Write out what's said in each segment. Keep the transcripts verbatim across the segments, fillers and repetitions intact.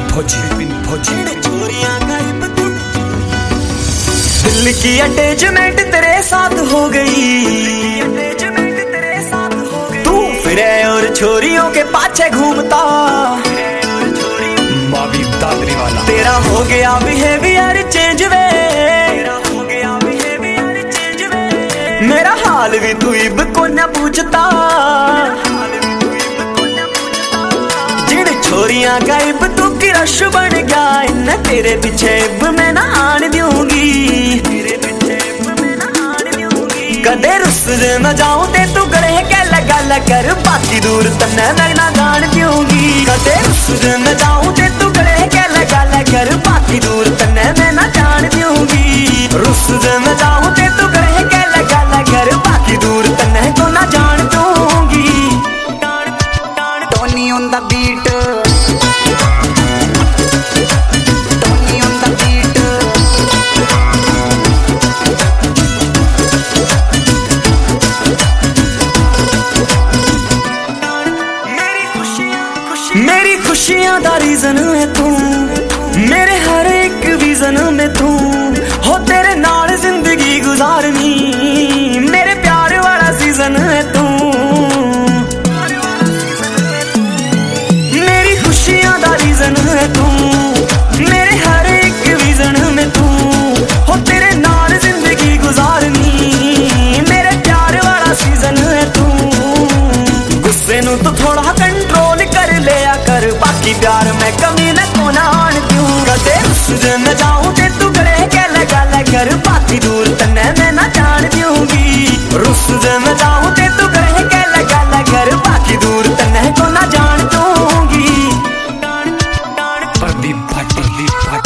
फौजी विपिन फौजी चोरियां गायब तू दिल की अटैचमेंट तेरे साथ हो गई, तू फिरे और छोरियों के पाछे घूमता, मावी दादरी वाला तेरा हो गया बिहेवियर चेंज वे, मेरा हाल भी तू इब को न पूछता, जिन छोरियां गायब तू की रश बन गया, इन तेरे पीछे इब मैं ना आन दूंगी, कदे रुस न जाऊं ते तू गले के लगा लगर, बाकी दूर तन्ने मैं ना जान दूंगी, कदे रुस न जाऊं ते तू गले के लगा लगर, बाकी दूर तन्ने मैं ना जान दूंगी, रुस न जाऊं ते तू गले के लगा लगर, बाकी दूर तन्ने को ना जान दूंगी। Tony on the beat, Tony on the beat, मेरी खुशियां दा रीजन है तू, मेरे हर एक विजन में तू, हो तेरे नाल जिंदगी गुजारनी, मेरे प्यार वाला सीजन है तू, मेरी खुशियां दा रीजन है तू, मेरे हर एक विजन में तू, हो तेरे नाल जिंदगी गुजारनी, मेरे प्यार वाला सीजन है तू, गुस्से नू तो थोड़ा कंट्रोल कर लिया कर, बाकी प्यार में कमी न को ना आन दूं, कदे रुस न जाऊं ते तू गले के लगा लगर, बाकी दूर तन्ने मैं ना जान दूंगी, रुस न जाऊं ते तू गले के लगा लगर, बाकी दूर तन्ने को ना जान दूंगी। प्रदीप भाटी प्रदीप भाटी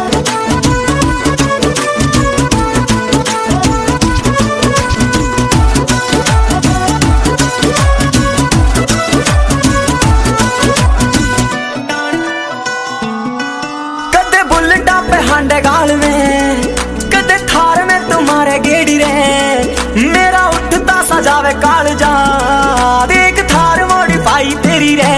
कदे बुलेटा पे हांडे गाल में, कदे थार में तुम्हारे गेड़ी रे, मेरा उठता सजावे कालजा, देख थार मॉडिफाई तेरी रे,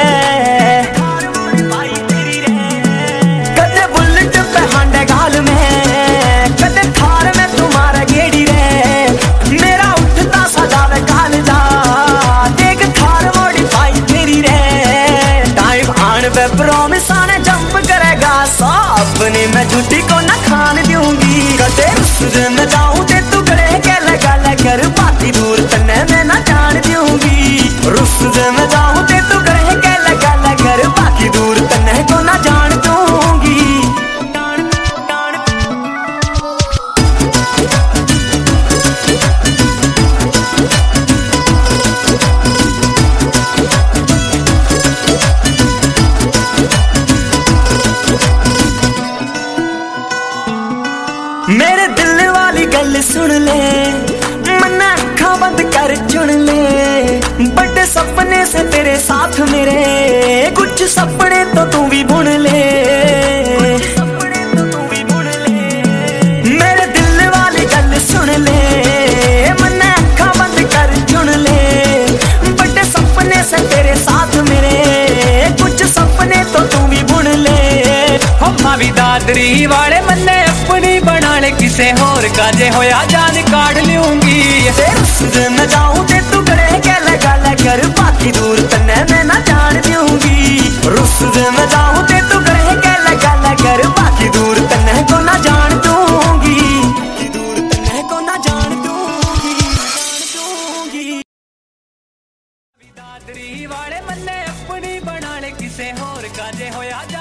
कदे बुलेट पे हांडे गाल में, कदे थार में तुम्हारे गेड़ी रे, मेरा उठता सजावे कालजा, देख थार मॉडिफाई तेरी रे, टाइम आन पे प्रॉमिस आने जंप करेगा, अपनी मैं झूठी को न खान दूंगी, कदे रुस न जाऊं ते तू गले के लगा लगर, बाकी दूर तन्ने मैं ना जान दूंगी, रुस न जाऊं ते तू गले के लगा लगर, बाकी दूर तन्ने को ना जान दूंगी। मेरे दिल वाली गल सुन ले, मन्ना अखा बंद कर चुन ले, बड़े सपने से तेरे साथ मेरे, कुछ सपने तो तू भी बुन ले, मेरे दिल वाली गल सुन ले, मन्ना अखा बंद कर चुन ले, बड़े सपने से तेरे साथ मेरे, कुछ सपने तो तू भी बुन ले, हम भी दादरी वाले मन्ने अपनी बना ले, किसे होर का जे होया जान काढ़ लूंगी, रुस न जाऊं ते तू गले के लगा लगर, बाकी दूर तन्ने मैं ना जान दूंगी, रुस न जाऊं ते तू गले के लगा लगर, बाकी दूर तन्ने को ना जान दूंगी, दूर तन्ने को ना जान दूंगी, दूंगी। दादरी वाले मन्ने अपनी बना ले, किसे होर का जे होया